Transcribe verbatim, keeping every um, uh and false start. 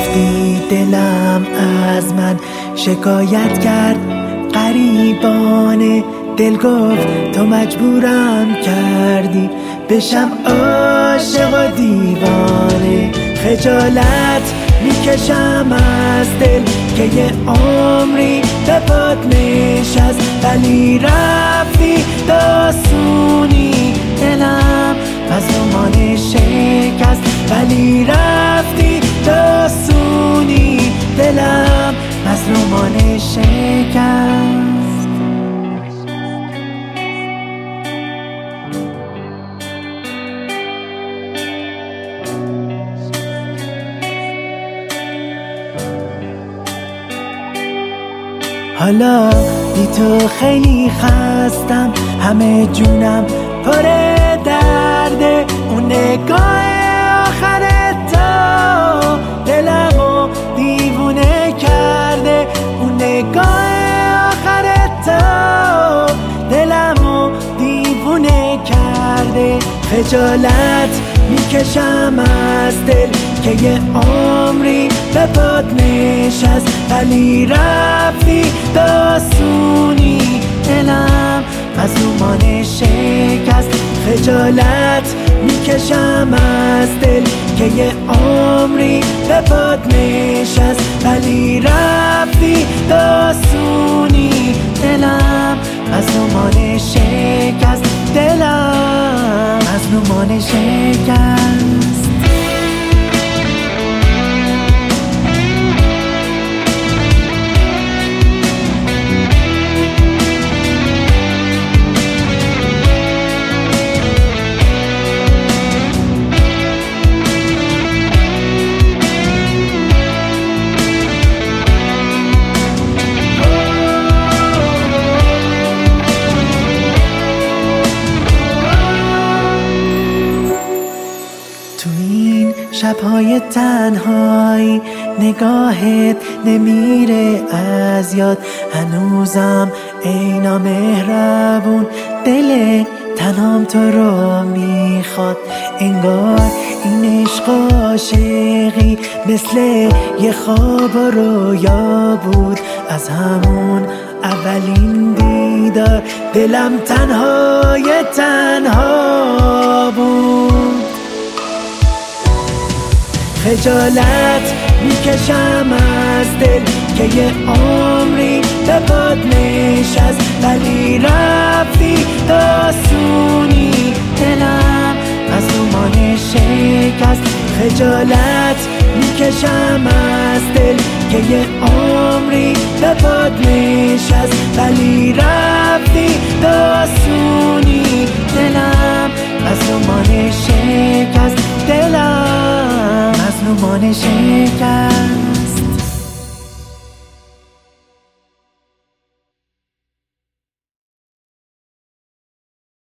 رفتی دلم از من شکایت کرد، غریبانه دل گفت تو مجبورم کردی بشم عاشق و دیوانه. خجالت میکشم از دل که یه عمری به پات نشست، ولی رفتی داسونی دلم مظلومانه شکست، ولی رفتی داسونی دلم مظلومانه شکست. حالا بی تو خیلی خستم، همه جونم پر درده، اون نگاه آخرت تا دلمو دیوونه کرده، اون نگاه آخرت تا دلمو دیوونه کرده. خجالت میکشم از دل که یه عمری به پات نشست، ولی رفتی داسونی دلم مظلومانه شکست. خجالت میکشم از دل که یه عمری به پات نشست، ولی رفتی داسونی دلم مظلومانه شکست، دلم مظلومانه شکست. شبهای تنهایی نگاهت نمیره از یاد، هنوزم ای نامهربون دل تنهام تو رو میخواد. انگار این عشق عاشقی مثل یه خواب و رویا بود، از همون اولین دیدار دلم تنهای تنها بود. خجالت میکشم از دل که یه عمری به پات نشست، ولی رفتی داسونی دلم مظلومانه شکست. خجالت میکشم از دل که یه عمری به پات نشست، ولی رفتی داسونی دلم